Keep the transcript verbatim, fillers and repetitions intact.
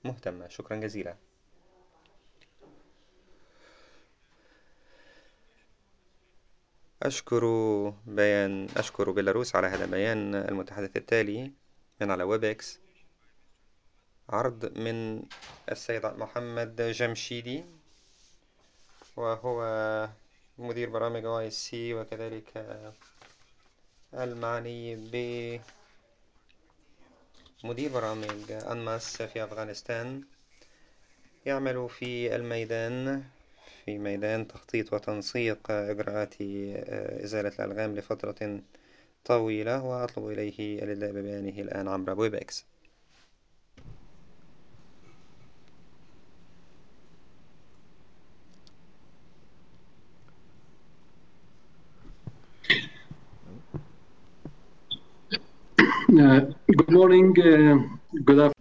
مهتمة. شكرا جزيلا. أشكر بيان أشكر بيلاروس على هذا البيان. المتحدث التالي من على ويبكس، عرض من السيد محمد جمشيدي، وهو مدير برامج واي سي، وكذلك المعني بمدير برامج أنماس في أفغانستان. يعمل في الميدان في ميدان تخطيط وتنسيق إجراءات إزالة الألغام لفترة طويلة، وأطلب إليه الإدلاء ببيانه الآن عبر ويبإكس. Uh, good morning, uh, good afternoon.